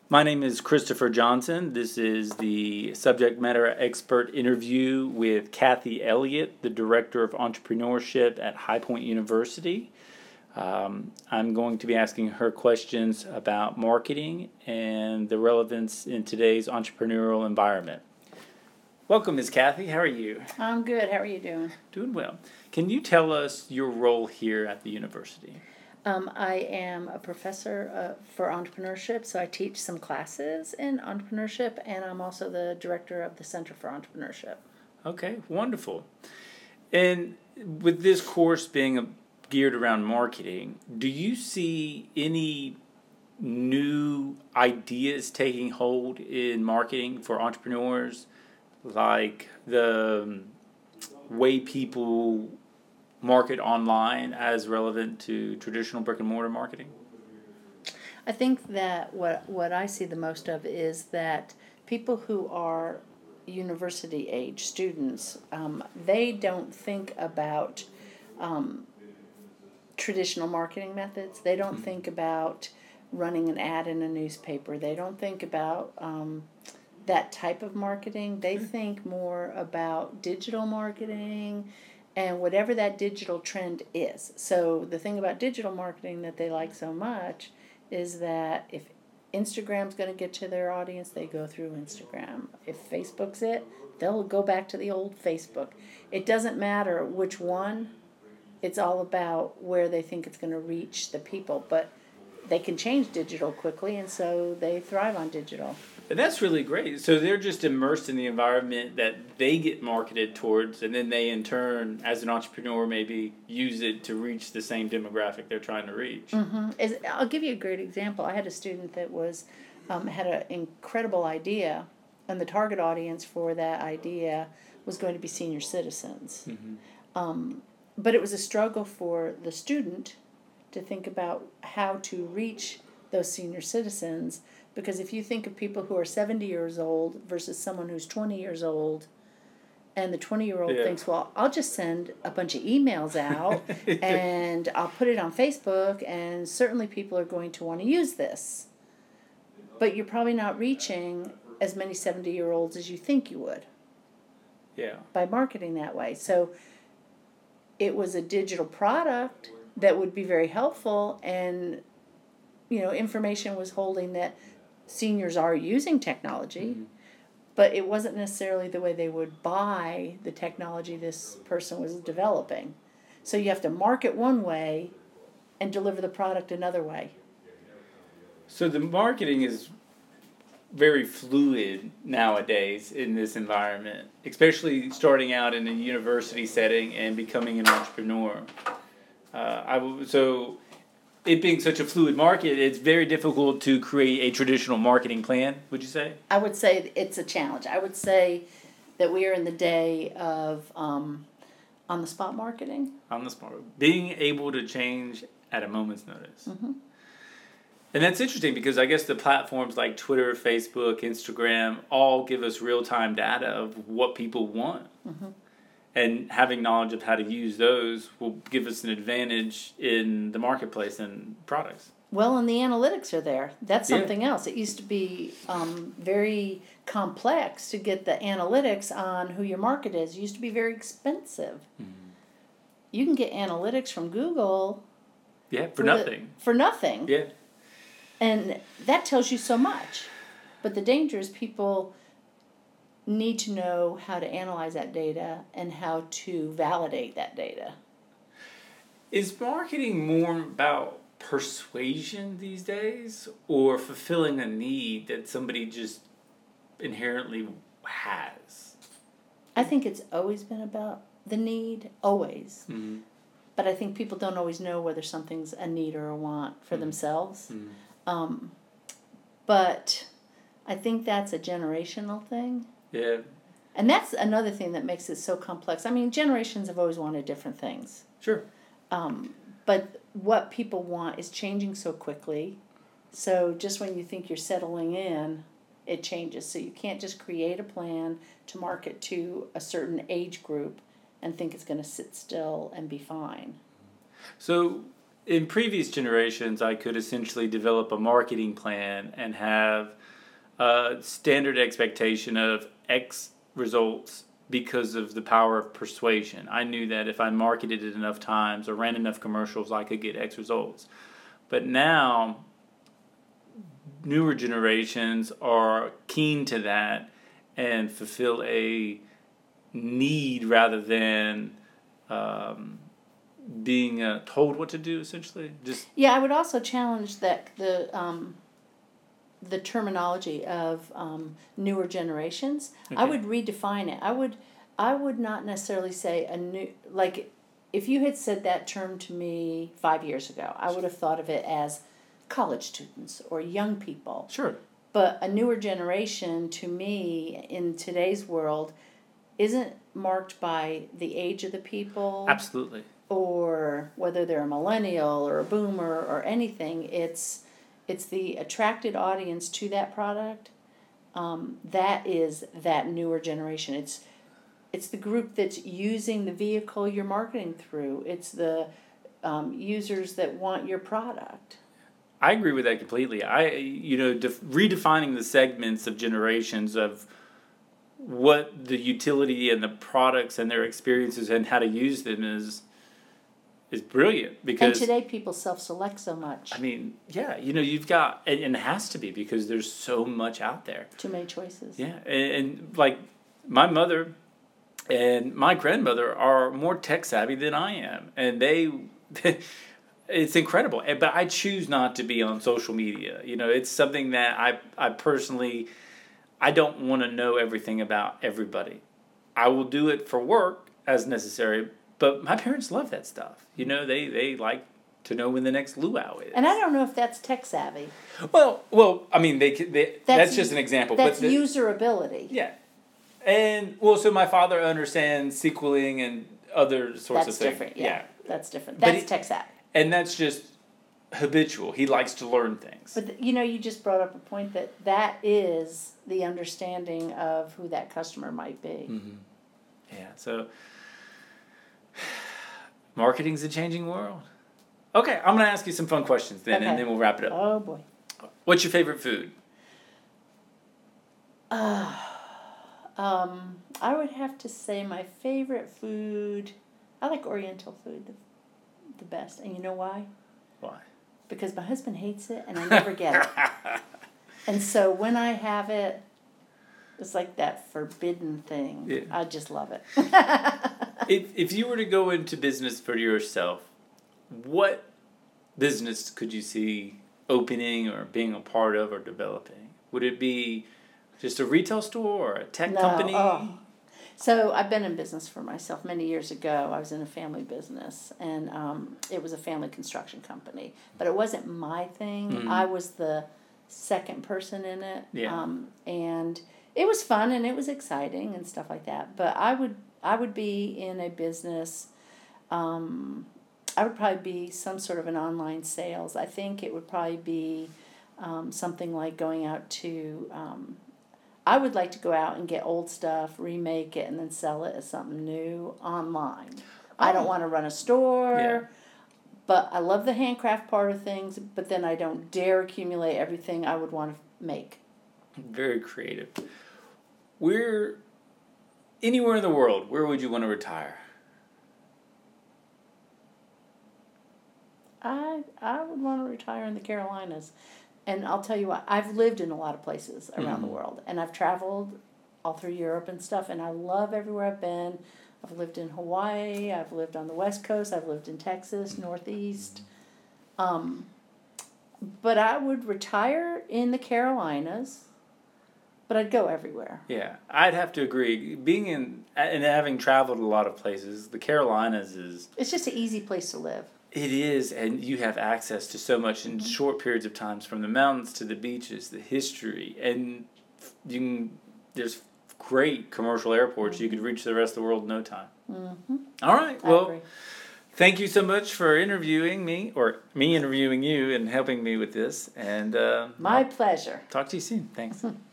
My name is Christopher Johnson. This is the subject matter expert interview with Kathy Elliott, the Director of Entrepreneurship at High Point University. I'm going to be asking her questions about marketing and the relevance in today's entrepreneurial environment. Welcome, Ms. Kathy. How are you? I'm good. How are you doing? Doing well. Can you tell us your role here at the university? I am a professor for entrepreneurship, so I teach some classes in entrepreneurship, and I'm also the director of the Center for Entrepreneurship. Okay, wonderful. And with this course being geared around marketing, do you see any new ideas taking hold in marketing for entrepreneurs, like the way people market online as relevant to traditional brick and mortar marketing? I think that what I see the most of is that people who are university age students, they don't think about traditional marketing methods. They don't think about running an ad in a newspaper. They don't think about that type of marketing. They think more about digital marketing and whatever that digital trend is. So the thing about digital marketing that they like so much is that if Instagram's going to get to their audience, they go through Instagram. If Facebook's it, they'll go back to the old Facebook. It doesn't matter which one. It's all about where they think it's going to reach the people. But they can change digital quickly, and so they thrive on digital. And that's really great. So they're just immersed in the environment that they get marketed towards, and then they, in turn, as an entrepreneur, maybe use it to reach the same demographic they're trying to reach. Mm-hmm. I'll give you a great example. I had a student that was had an incredible idea, and the target audience for that idea was going to be senior citizens. Mm-hmm. But it was a struggle for the student to think about how to reach those senior citizens. Because if you think of people who are 70 years old versus someone who's 20 years old, and the 20-year-old thinks, well, I'll just send a bunch of emails out and I'll put it on Facebook, and certainly people are going to want to use this. But you're probably not reaching as many 70-year-olds as you think you would. Yeah. By marketing that way. So it was a digital product that would be very helpful, and information was holding that seniors are using technology, but it wasn't necessarily the way they would buy the technology this person was developing. So you have to market one way and deliver the product another way. So the marketing is very fluid nowadays in this environment, especially starting out in a university setting and becoming an entrepreneur. So it being such a fluid market, it's very difficult to create a traditional marketing plan, would you say? I would say it's a challenge. I would say that we are in the day of on-the-spot marketing. On-the-spot. Being able to change at a moment's notice. Mm-hmm. And that's interesting because I guess the platforms like Twitter, Facebook, Instagram all give us real-time data of what people want. Mm-hmm. And having knowledge of how to use those will give us an advantage in the marketplace and products. Well, and the analytics are there. That's something else. It used to be very complex to get the analytics on who your market is. It used to be very expensive. Mm-hmm. You can get analytics from Google. Yeah, for nothing. For nothing. Yeah. And that tells you so much. But the danger is people need to know how to analyze that data and how to validate that data. Is marketing more about persuasion these days, or fulfilling a need that somebody just inherently has? I think it's always been about the need, always. Mm-hmm. But I think people don't always know whether something's a need or a want for themselves. Mm-hmm. But I think that's a generational thing. Yeah. And that's another thing that makes it so complex. I mean, generations have always wanted different things. Sure. But what people want is changing so quickly. So just when you think you're settling in, it changes. So you can't just create a plan to market to a certain age group and think it's going to sit still and be fine. So in previous generations, I could essentially develop a marketing plan and have a standard expectation of X results because of the power of persuasion. I knew that if I marketed it enough times or ran enough commercials, I could get X results. But now, newer generations are keen to that and fulfill a need rather than being told what to do. Essentially, just Yeah, I would also challenge that the terminology of newer generations. Okay. I would redefine it. I would not necessarily say a new, like if you had said that term to me 5 years ago, I would have thought of it as college students or young people. Sure. But a newer generation to me in today's world isn't marked by the age of the people. Absolutely. Or whether they're a millennial or a boomer or anything. It's the attracted audience to that product. That is that newer generation. It's the group that's using the vehicle you're marketing through. It's the users that want your product. I agree with that completely. Redefining the segments of generations of what the utility and the products and their experiences and how to use them is brilliant. Because, and today people self-select so much. I mean, yeah, you've got, and it has to be because there's so much out there. Too many choices. Yeah, and like my mother and my grandmother are more tech savvy than I am, and it's incredible. But I choose not to be on social media. It's something that I personally, I don't want to know everything about everybody. I will do it for work as necessary, but my parents love that stuff. They like to know when the next luau is. And I don't know if that's tech savvy. Well, I mean, that's just an example. That's user ability. Yeah. And, so my father understands SQLing and other sorts of things. That's different, yeah. That's different. That's tech savvy. And that's just habitual. He likes to learn things. But, you just brought up a point that is the understanding of who that customer might be. Mm-hmm. Yeah, so marketing's a changing world. Okay, I'm going to ask you some fun questions then, and then we'll wrap it up. Oh, boy. What's your favorite food? I would have to say my favorite food, I like Oriental food the best. And you know why? Why? Because my husband hates it and I never get it. And so when I have it, it's like that forbidden thing. Yeah. I just love it. If you were to go into business for yourself, what business could you see opening or being a part of or developing? Would it be just a retail store or a tech company? Oh. So I've been in business for myself many years ago. I was in a family business, and it was a family construction company. But it wasn't my thing. Mm-hmm. I was the second person in it. Yeah. And it was fun and it was exciting and stuff like that. But I would be in a business. I would probably be some sort of an online sales. I think it would probably be something like going out to. I would like to go out and get old stuff, remake it, and then sell it as something new online. I don't want to run a store, but I love the handcraft part of things, but then I don't dare accumulate everything I would want to make. Very creative. Anywhere in the world, where would you want to retire? I would want to retire in the Carolinas. And I'll tell you what, I've lived in a lot of places around the world. And I've traveled all through Europe and stuff. And I love everywhere I've been. I've lived in Hawaii. I've lived on the West Coast. I've lived in Texas, Northeast. But I would retire in the Carolinas. But I'd go everywhere. Yeah, I'd have to agree. Being in and having traveled a lot of places, the Carolinas is... It's just an easy place to live. It is, and you have access to so much in short periods of times, from the mountains to the beaches, the history, and there's great commercial airports. You could reach the rest of the world in no time. Mm-hmm. All right, well, thank you so much for interviewing me, or me interviewing you and helping me with this. And my pleasure. Talk to you soon. Thanks.